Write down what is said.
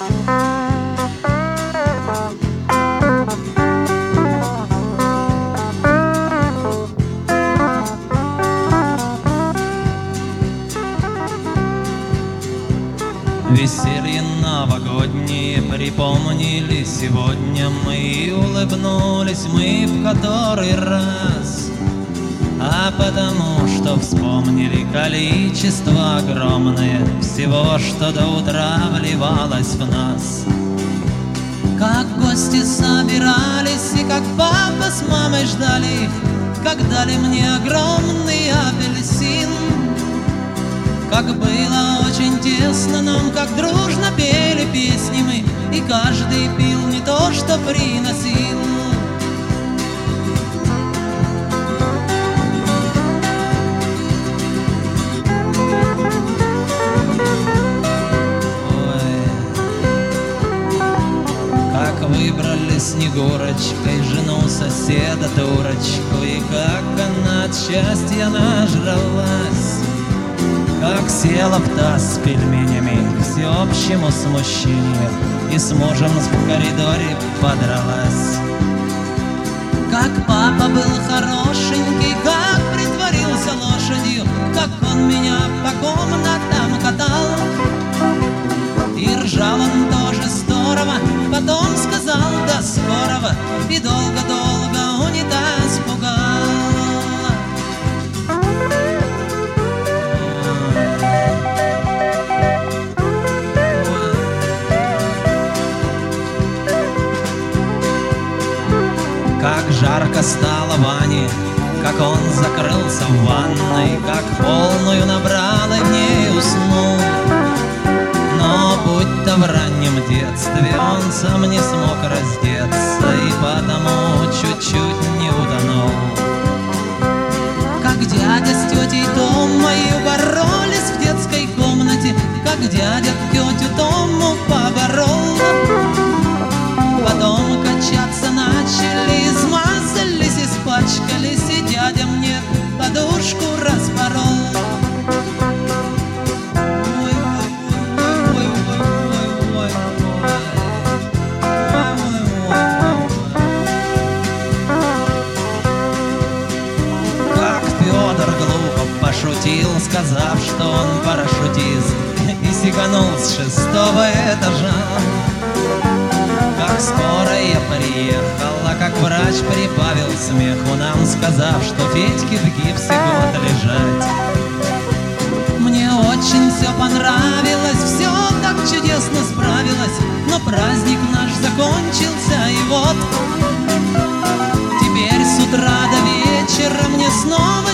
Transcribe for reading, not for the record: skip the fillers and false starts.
Веселье новогоднее припомнили сегодня мы, и улыбнулись мы в который раз. А потому что вспомнили количество огромное всего, что до утра вливалось в нас. Как гости собирались и как папа с мамой ждали их, как дали мне огромный апельсин. Как было очень тесно нам, как дружно пели песни мы, и каждый пил не то, что приносил. Ой, как выбрали Снегурочкой жену соседа дурочку, и как она от счастья нажралась. Как села в таз с пельменями к всеобщему смущению и с мужем в коридоре подралась. Как папа был хорошенький, как притворился лошадью, как он меня по комнатам катал. И ржал он тоже здорово, потом сказал до скорого, и долго-долго унитаз пугал. Как жарко стало Ване, как он закрылся в ванной, как полную набрал и в ней уснул. Но будь-то в раннем детстве он сам не смог раздеться и потому чуть-чуть не утонул. Как дядя с тетей Томой боролись в детской комнате, как дядя тетю Тому поборол. Потом качаться начали, измазались, испачкались, и дядя мне подушку распорол. Как Петр глупо пошутил, сказав, что он парашютист, и сиганул с 6-го этажа. Как скоро я приехала, как врач прибавил смеху нам, сказав, что Федьке в гипсе год лежать. Мне очень все понравилось, все так чудесно справилось, но праздник наш закончился, и вот теперь с утра до вечера мне снова